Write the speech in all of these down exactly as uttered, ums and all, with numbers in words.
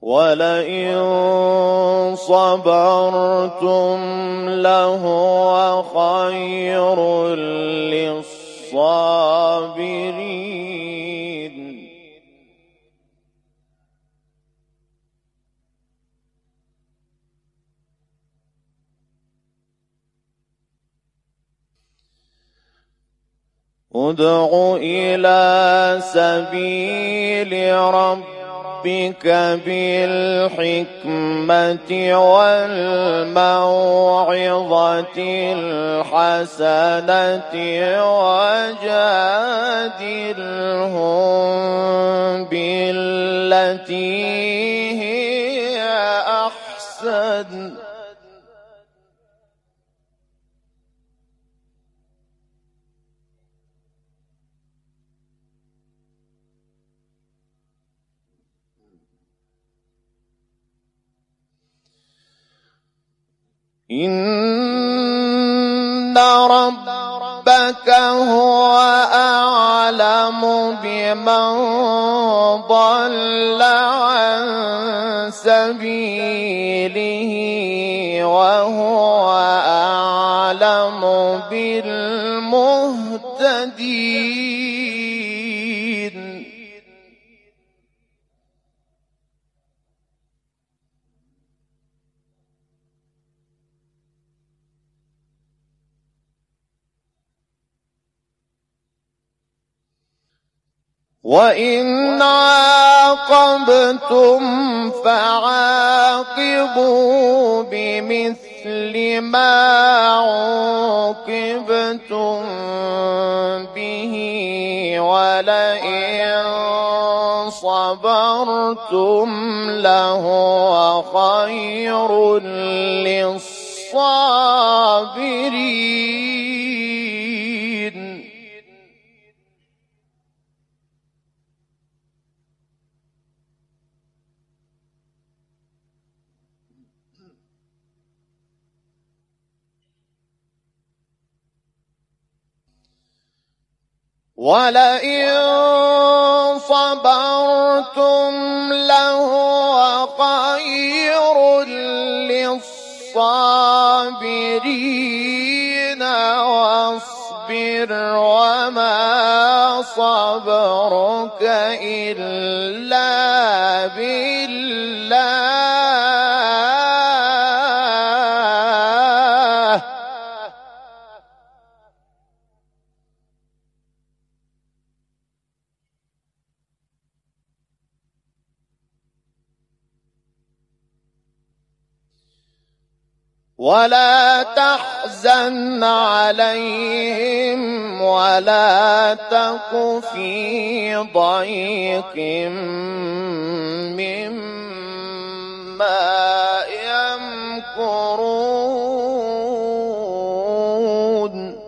ولئن صبرتم لهو خير للصابرين. ادع إلى سبيل ربك بالحكمة والموعظة الحسنة وجادلهم بالتي هي أحسن إن ربك هو أعلم بمن ضل عن سبيله وهو أعلم بالمهتدين. وإن عاقبتم فعاقبوا بمثل ما عوقبتم به ولئن صبرتم لهو خير للصابرين. ولئن صبرتم لهو خير للصابرين واصبر وما صبرك إلا بالله ولا تحزن عليهم ولا تك في ضيق مما يمكرون.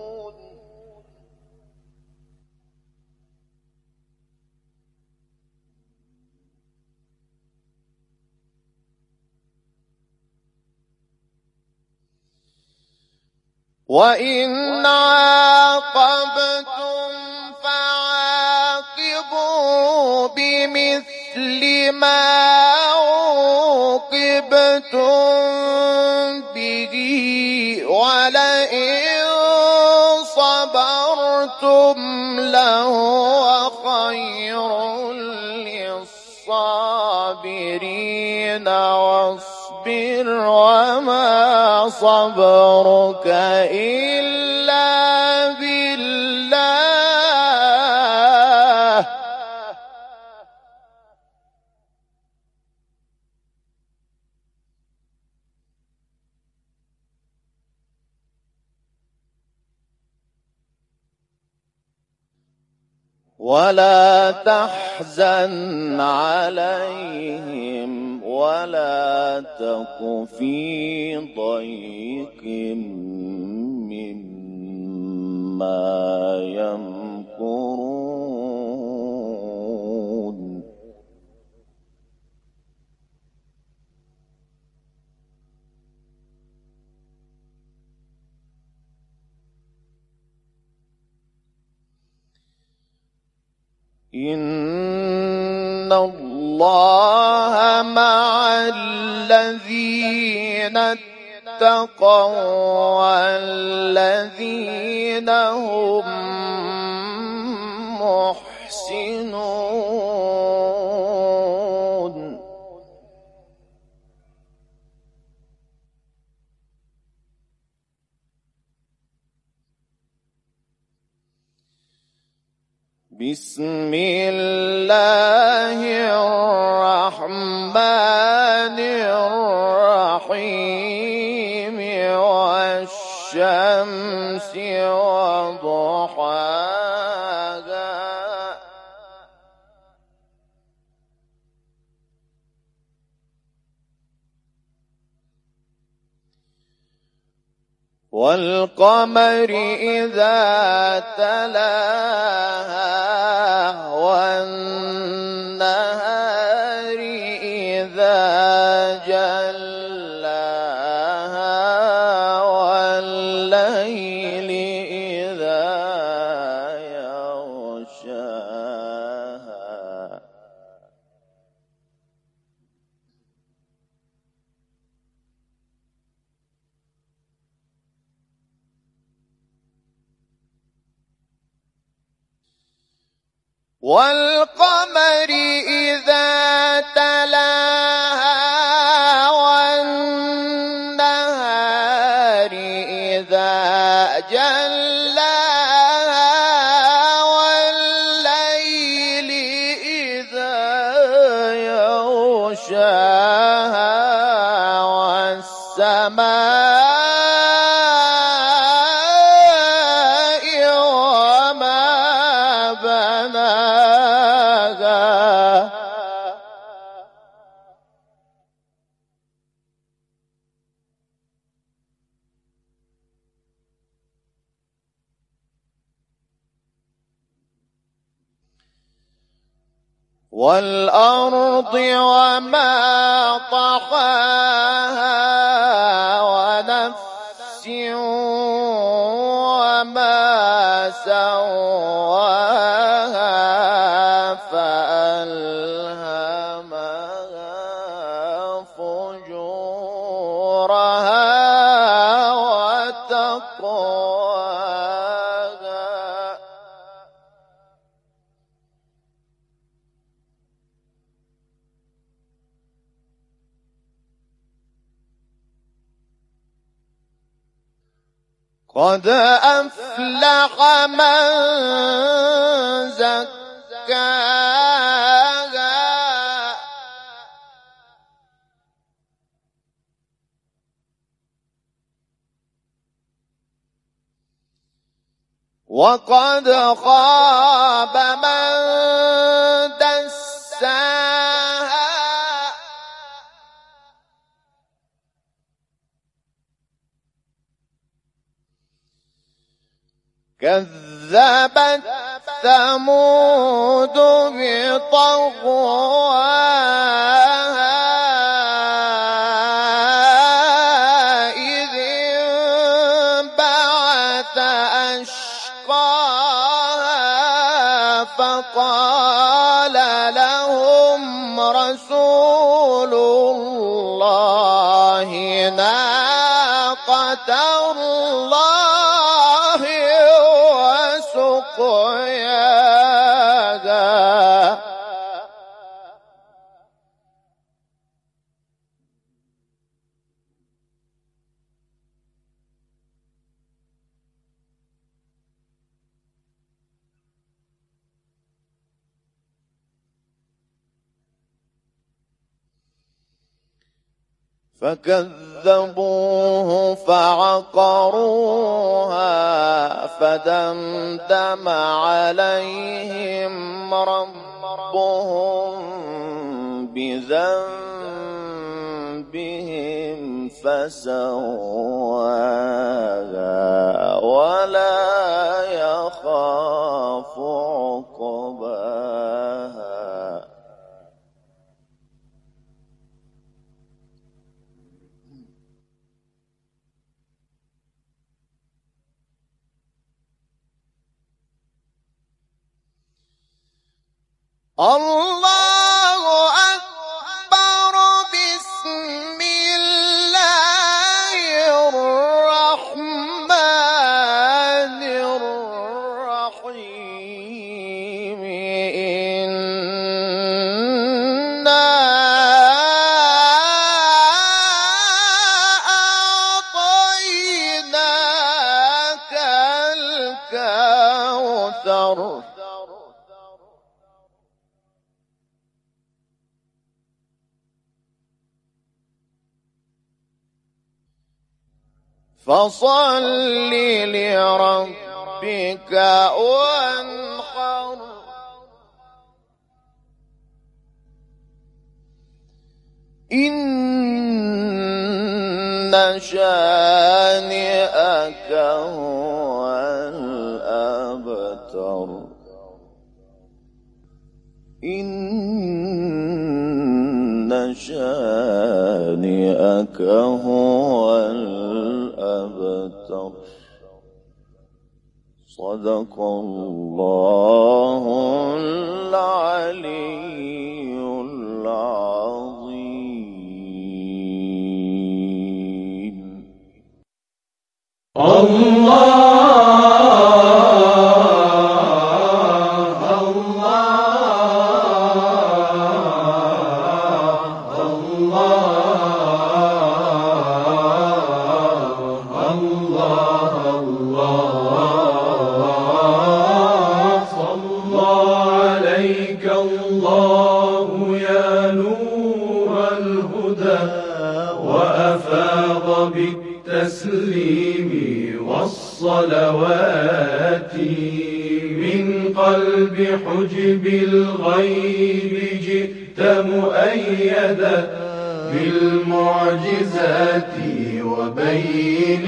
وإن عاقبتم فعاقبوا بمثل ما عوقبتم به ولئن صبرتم لهو خير للصابرين واصبر وما صبرك إلا بالله ولا تحزن عليهم ولا تك في ضيق مما يمكرون. إن الله الله مع الذين اتقوا والذين هم محسنون. بسم الله الرحمن الرحيم والشمس وضحاها والقمر إذا تلاها والنهار إذا جلاها والليل إذا يغشاها والقمر إذا تلاها والنهار إذا جلاها والليل إذا يغشاها والسماء والأرض وما طحاها ونفس وما سواها فألهمها فجورها وتقواها قد أفلح من زكاها وقد خاب من دساها كذبت ثمود بطغواها إذ انبعث أشقاها فقال لهم رسول الله ناقة الله وسقياها فكذبوه فعقروها فدمدم عليهم ربهم بذنبهم فسواها ولا يخاف عقباها. الله قدر فصل لربك وانحر إن شانئك هو الأبتر إن شانئك هو الأبتر صدق الله العلي العظيم. الله بالتسليم والصلوات من قلب حجب الغيب جئت مؤيدا بالمعجزات وبين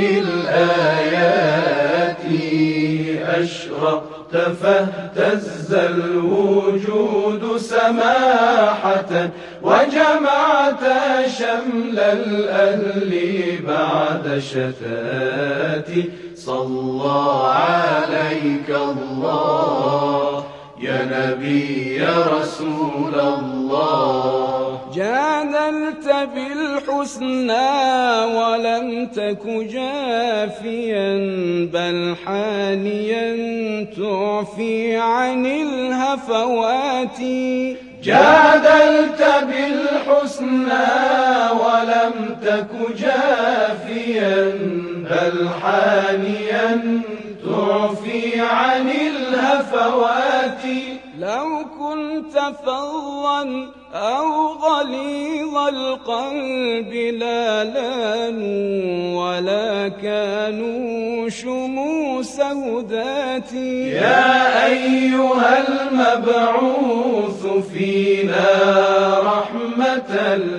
الآيات أشرقت فاهتز الوجود سماحة وجمعت شمل الأهل بعد شتات صلى عليك الله يا نبي يا رسول الله. جادلت بالحسنى ولم تك جافيا بل حانيا تعفي عن الهفوات. جادلت بالحسنى ولم تك جافيا بل حانيا تعفي عن الهفوات. لو كنت فظا أو غليظ القلب لا لانوا ولا كانوا شموس هداتي. يا أيها المبعوث فينا رحمة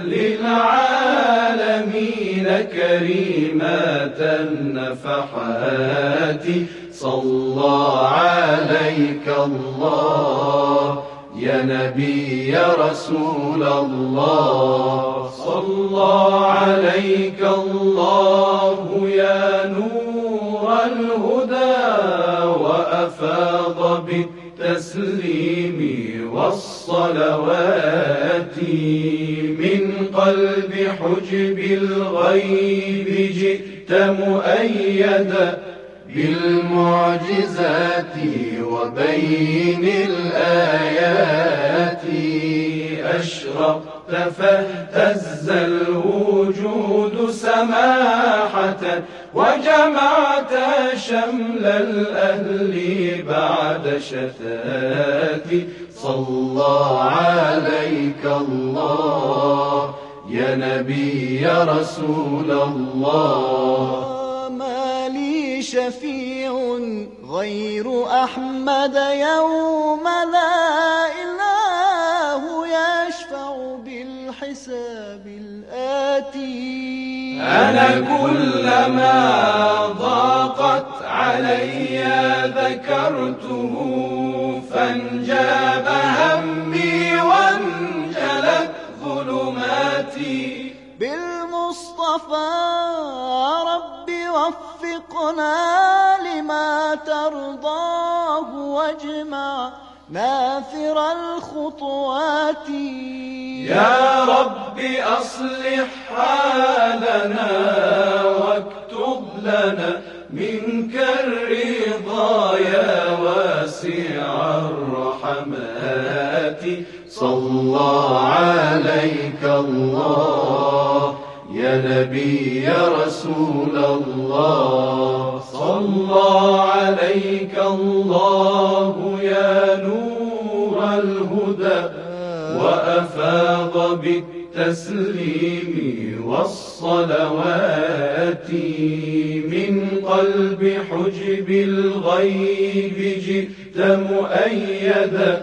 للعالمين كريمة النفحات صلى عليك الله يا نبي يا رسول الله. صلى عليك الله يا نور الهدى وأفاض بالتسليم والصلوات من قلب حجب الغيب جئت مؤيدا بالمعجزات وبين الآيات أشرقت فاهتز الوجود سماحة وجمعت شمل الأهل بعد شتات صلى عليك الله يا نبي يا رسول الله. شفيع غير أحمد يوم لا إله يشفع بالحساب الآتي. أنا كلما ضاقت علي ذكرته فانجاب همي وانجلت ظلماتي. بالمصطفى ربي وفقنا لما ترضاه واجمع نافر الخطوات. يا رب أصلح حالنا واكتب لنا منك الرضا يا واسع الرحمات. صلى عليك الله يا نبي يا رسول الله. صلى عليك الله الهدى وأفاض بالتسليم والصلوات من قلب حجب الغيب جئت مؤيدا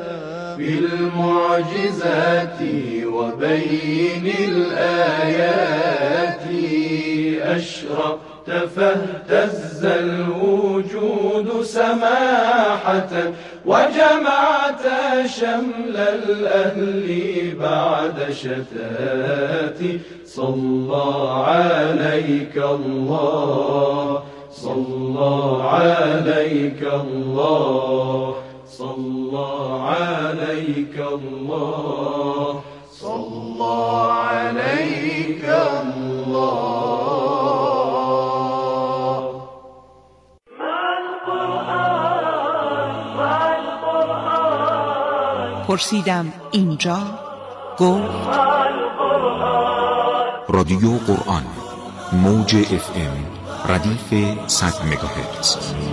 بالمعجزات وبين الآيات أشرقت فاهتز الوجود سماحة وجمعت شمل الأهل بعد شتات صلى عليك الله صلى عليك الله صلى عليك الله صلى عليك الله. پرسیدم اینجا گفت رادیو قرآن موج اف ام ردیف صد مگاهرتز.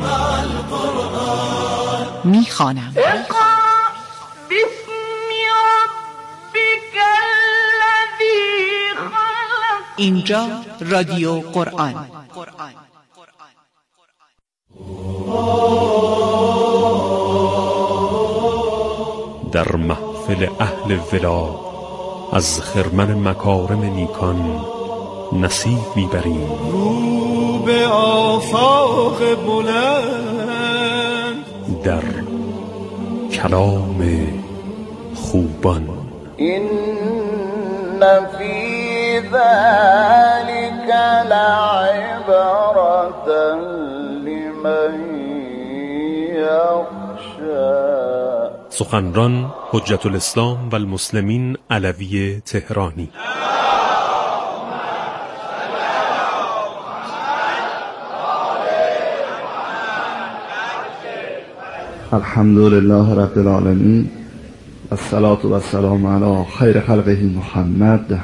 میخوانم اینجا رادیو قرآن. در محفل اهل ولا از خرمن مکارم نیکان نصیب میبریم. رو به آفاق بلند در کلام خوبان. این فی ذلک لعبرة لمن یخشی. سخنران حجت الاسلام و المسلمین علوی تهرانی. الحمد لله رب العالمین الصلاة و السلام علی خیر خلقه محمد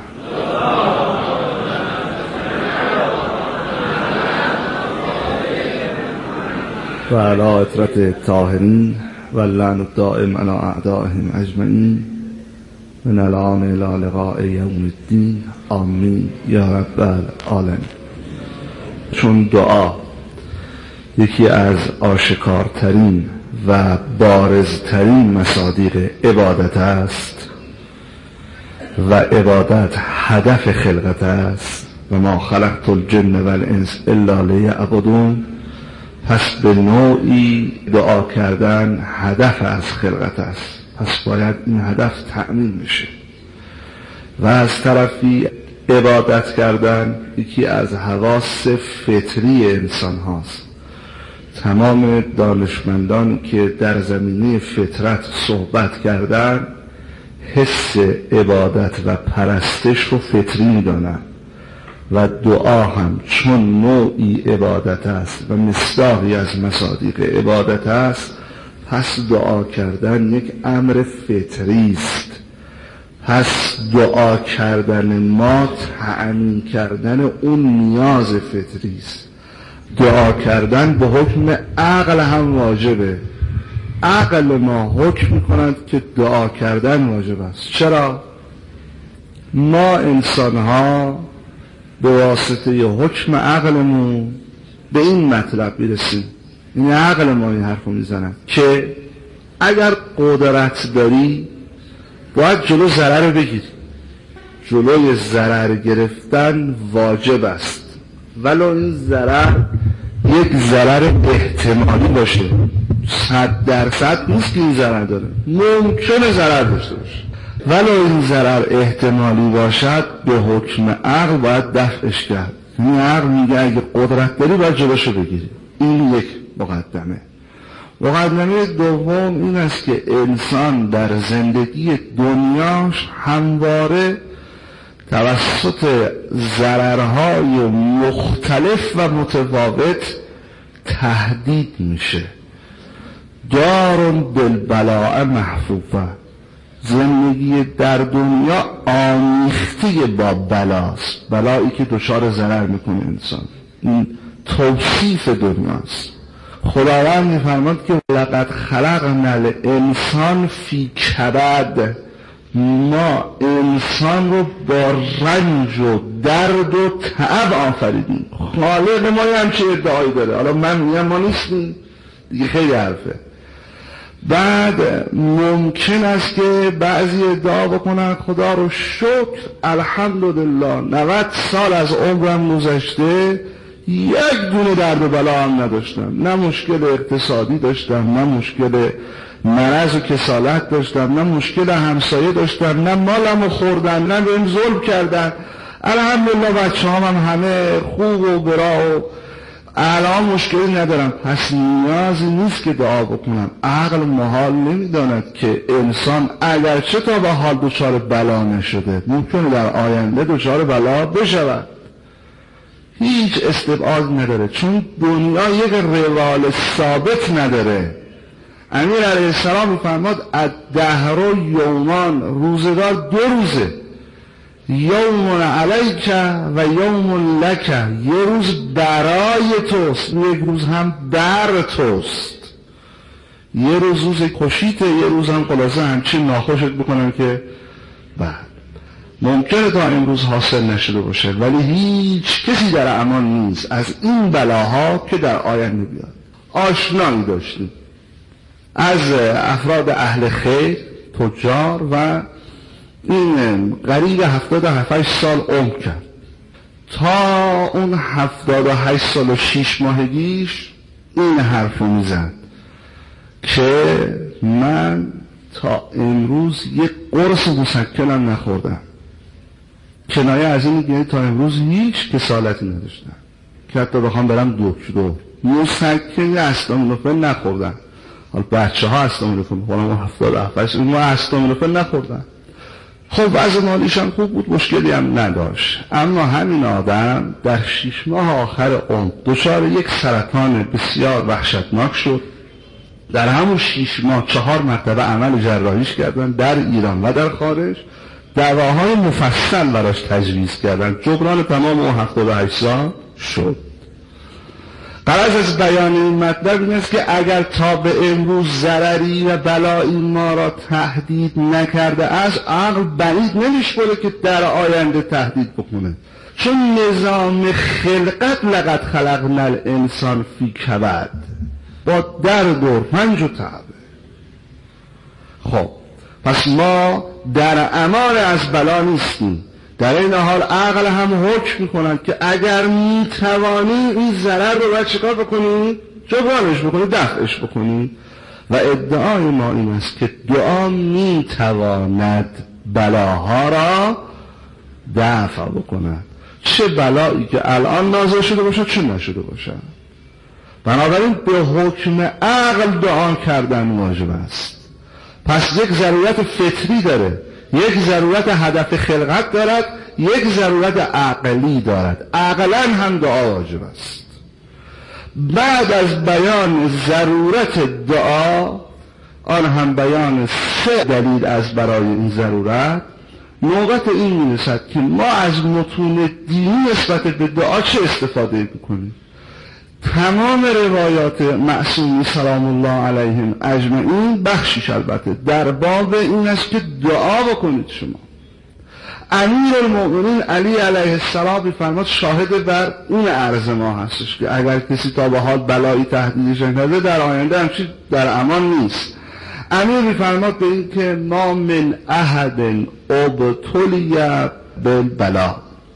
و علی اطرت الطاهرین و اللعن الدائم علی اعدائهم اجمعین من الان الی لقاء یوم الدین آمین یا رب العالمین. چون دعا یکی از آشکارترین و بارزترین مصادیق عبادت است و عبادت هدف خلقت است و ما خلقت الجن و الانس الا لیعبدون، پس به نوعی دعا کردن هدف از خلقت است، پس باید این هدف تأمین بشه. و از طرفی عبادت کردن یکی از حواس فطری انسان هاست. تمام دانشمندان که در زمینه فطرت صحبت کردن حس عبادت و پرستش رو فطری می‌دانن و دعا هم چون نوعی عبادت است و مصداقی از مصادیق عبادت است، پس دعا کردن یک امر فطری است. پس دعا کردن ما تأمین کردن اون نیاز فطری است. دعا کردن به حکم عقل هم واجبه. عقل ما حکم می‌کند که دعا کردن واجب است. چرا؟ ما انسان ها به واسطه ی حکم عقلمون به این مطلب میرسیم، این عقل ما این حرف رو میزنن که اگر قدرت داری باید جلو ضرر رو بگیری. جلوی ضرر گرفتن واجب است، ولو این ضرر یک ضرر احتمالی باشه. صد درصد نیست که این ضرر داره، ممکنه ضرر داشته باشه، ولو این ضرر احتمالی باشد به حکم عقل باید دفعش کرد. این عقل میگه اگه قدرت داری باید جلوشو بگیری. این یک مقدمه. مقدمه دوم این است که انسان در زندگی دنیاش همواره توسط ضررهای مختلف و متفاوت تهدید میشه. دارون بالبلاء محفوفه، زندگی در دنیا آمیخته با بلاست، بلایی که دچار ضرر میکنه انسان. این توصیف دنیاست. خداوند می‌فرماد که لقد خلقنا الانسان فی کبد، ما انسان رو با رنج و درد و تعب آفریدیم. خالق ما یه همچه ادعایی داره. حالا من میگم ما نیستیم دیگه، خیلی حرفه. بعد ممکن است که بعضی ادعا بکنن خدا رو شکر الحمدلله نود سال از عمرم گذشته یک دونه درد و بلا هم نداشتم، نه مشکل اقتصادی داشتم، نه مشکل مرض و کسالت داشتم، نه مشکل همسایه داشتم، نه مالم رو خوردن، نه بهم ظلم کردن. الحمدلله بچه هم, هم همه خوب و برا و الان مشکلی ندارم. پس نیازی نیست که دعا بکنم. عقل محال نمیداند که انسان اگرچه تا به حال دچار بلا نشده ممکنه در آینده دچار بلا بشود. هیچ استبعاد نداره، چون دنیا یک روال ثابت نداره. امیر علیه السلام میفرماد الدهر یومان، روزگار دو روزه، یوم علیک و یوم لک، یه روز برای توست، یک روز هم بر توست. یه روز روز کشیته، یه روز هم خلاصه همچین ناخوشت بکنم که بعد ممکنه تا امروز حاصل نشده باشه، ولی هیچ کسی در امان نیست از این بلاها که در آینده بیاد. آشنایی داشتیم از افراد اهل خیر، تجار، و این قریب هفتاد و هفت سال عمر کرد. تا اون هفتاد و هشت سال و شیش ماهگیش این حرف رو میزد که من تا امروز یک قرص مسکنم نخوردم. کنایه از این میگه تا امروز هیچ کسالتی نداشتم که حتی بخوام برم دکتر. مسکن استامینوفن نخوردم. حالا بچه ها استامینوفن بخورم و هفتاد و هفت اون استامینوفن نخوردن. خب وضع مالیشان خوب بود، مشکلی هم نداشت. اما همین آدم در شیش ماه آخر عمر دچار یک سرطان بسیار وحشتناک شد. در همون شیش ماه چهار مرتبه عمل جراحیش کردن در ایران و در خارج. دواهای مفصل براش تجویز کردن. جبران تمام اون هفتاد و هشت سال شد. غرض از بیان این مطلب این است که اگر تا به امروز ضرری و بلایی ما را تهدید نکرده است، عقل بعید نمی‌شماره که در آینده تهدید بکنه. چون نظام خلقت لقد خلقنا الانسان فی کبد، با درد و رنج و تعب. خب پس ما در امان از بلا نیستیم. در این حال عقل هم حکم میکنند که اگر میتوانی این ضرر رو باید چیکار بکنی؟ جبرانش بکنی، دفعش بکنی. و ادعای ما این است که دعا میتواند بلاها را دفع بکند، چه بلایی که الان نازل شده باشه چه نشده باشه. بنابراین به حکم عقل دعا کردن واجب است. پس یک ضرورت فطری داره، یک ضرورت هدف خلقت دارد، یک ضرورت عقلی دارد. عقلا هم دعا واجب است. بعد از بیان ضرورت دعا، آن هم بیان سه دلیل از برای این ضرورت، نوبت این می‌رسد که ما از متون دینی نسبت به دعا چه استفاده می‌کنیم. تمام روایات معصومین سلام الله علیهم اجمعین، بخشیش البته در باب این است که دعا بکنید. شما امیر المؤمنین علی علیه السلام می‌فرماد شاهد بر این عرض ما هستش که اگر کسی تا به حال بلایی تهدیدش نکرده در آینده همچی در امان نیست. امیر می‌فرماد به این که ما من احد ابتلی بالبلا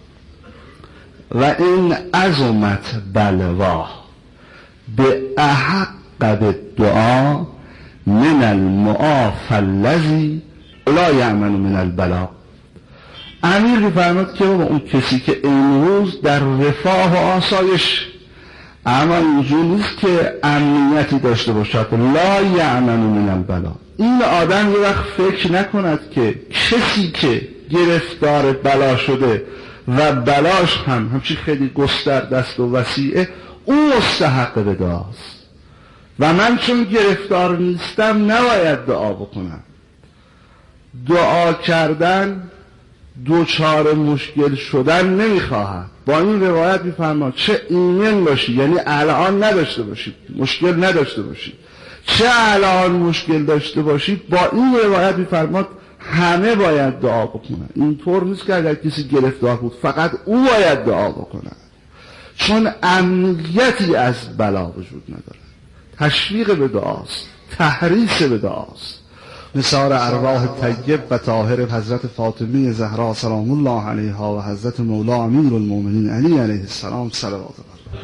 و این عظمت بلوا به احق بالدعا من المعاف الذی لا یأمن من البلا. امیر می‌فرماد که اون کسی که امروز در رفاه و آسایش، اما اینجور نیست که امنیتی داشته باشد، لا یأمن من البلا، این آدم یه وقت فکر نکند که کسی که گرفتار بلا شده و بلاش هم همچی خیلی گسترده است و وسیعه، اون مستحق به دعاست و من چون گرفتار نیستم نباید دعا بکنم. دعا کردن دوچار مشکل شدن نمیخواهد. با این روایت میفرماد چه ایمن باشی، یعنی الان نداشته باشید، مشکل نداشته باشید، چه الان مشکل داشته باشید، با این روایت میفرماد همه باید دعا بکنن. اینطور نیست که اگر کسی گرفتار بود فقط او باید دعا بکنه، چون امنیتی از بلا وجود نداره. تشویق به دعاست، تحریص به دعاست. نثار ارواح طیب و طاهر حضرت فاطمه زهرا سلام الله علیها و حضرت مولا امیر المؤمنین علی علیه السلام صلوات الله.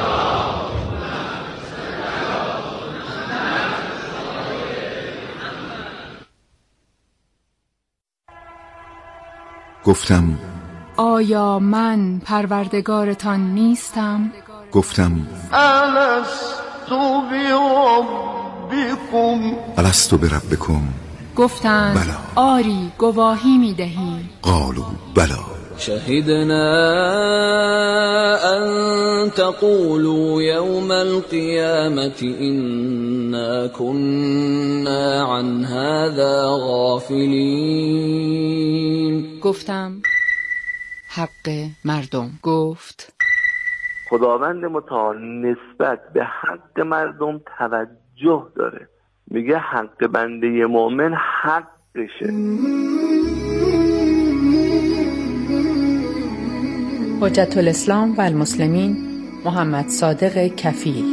گفتم آیا من پروردگارتان نیستم؟ گفتم الستو بربکم الستو بربکم گفتند بلا. آری گواهی میدهیم. قالوا بلا شهدنا أن تقولوا يوم القيامة إنا كنا عن هذا غافلين. گفتم حق مردم. گفت خداوند متعال نسبت به حق مردم توجه داره، میگه حق بنده مؤمن حقشه. حجت الاسلام و المسلمین محمد صادق کفیل.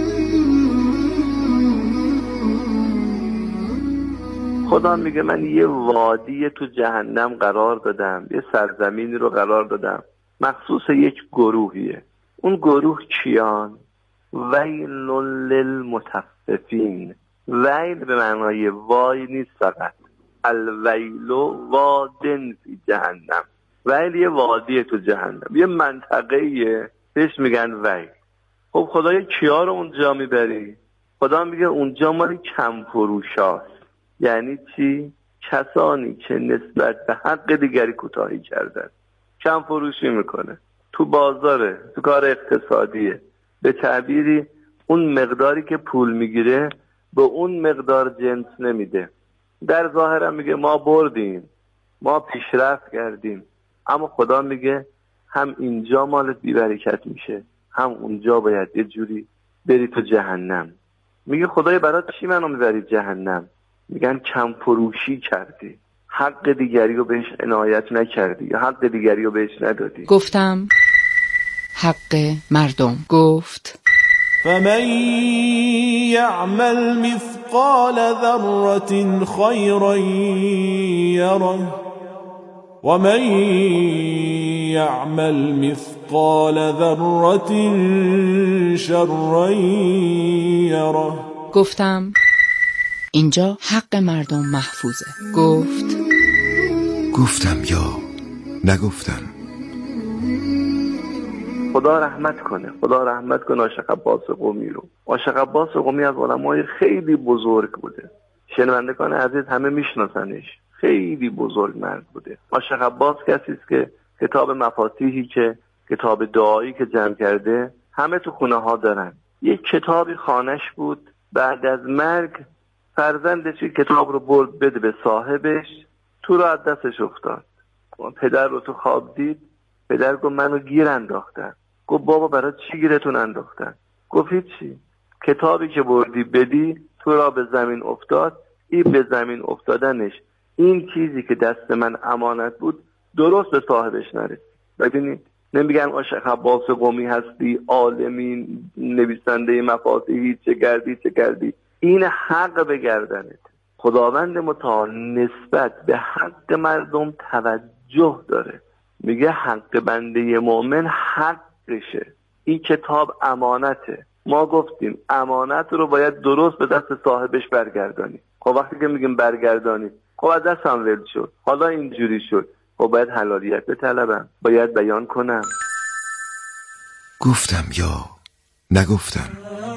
خدا میگه من یه وادی تو جهنم قرار دادم، یه سرزمینی رو قرار دادم مخصوص یک گروهیه. اون گروه کیان؟ ویل للمطففین. ویل به معنای وای نیست فقط، الویل وادن فی جهنم. ویل یه وادیه تو جهنم، یه منطقه‌ایه بهش میگن ویل. خب خدای کیا رو اونجا میبری؟ خدا میگه اونجا مال کم فروشاست. یعنی چی؟ کسانی که نسبت به حق دیگری کوتاهی کردن، کم فروشی میکنه، تو بازاره، تو کار اقتصادیه. به تعبیری اون مقداری که پول میگیره به اون مقدار جنس نمیده. در ظاهرم میگه ما بردیم، ما پیشرفت کردیم، اما خدا میگه هم اینجا مالت بی‌برکت میشه، هم اونجا باید یه جوری بری تو جهنم. میگه خدای برات چی منو میبری جهنم؟ میگن کم فروشی کردی، حق دیگری رو بهش عنایت نکردی یا حق دیگری رو بهش ندادی. گفتم حق مردم. گفت فمن يعمل مثقال ذرة خيرا يره ومن يعمل مثقال ذرة شرا يره. گفتم اینجا حق مردم محفوظه. گفت گفتم یا نگفتم. خدا رحمت کنه، خدا رحمت کنه عاشق عباس قمی رو. عاشق عباس قمی از علمای خیلی بزرگ بوده، شنوندگان عزیز همه میشناسنش، خیلی بزرگ مرد بوده. عاشق عباس کسی است که کتاب مفاتیحی که کتاب دعایی که جمع کرده همه تو خونه ها دارن. یک کتابی خانش بود، بعد از مرگ فرزندش کتاب رو برد بده به صاحبش، تو رو از دستش افتاد. پدر رو تو خواب دید، پدر گفت منو گیر انداختن. گفت بابا برای چی گیرتون انداختن؟ گفت هیچی، کتابی که بردی بدی تو را به زمین افتاد، این به زمین افتادنش این چیزی که دست من امانت بود درست به صاحبش نرسید. ببینید نمیگن عاشق عباس قمی هستی، عالمی، نویسنده مفاتیحی، چه کردی چه کردی، این حق به گردنت. خداوند متعال نسبت به حق مردم توجه داره، میگه حق بنده مؤمن حقشه. این کتاب امانته، ما گفتیم امانت رو باید درست به دست صاحبش برگردانی. خب وقتی که میگیم برگردانی، خب از دستم ول شد، حالا اینجوری شد، خب باید حلالیت بطلبم، باید بیان کنم. گفتم یا نگفتم.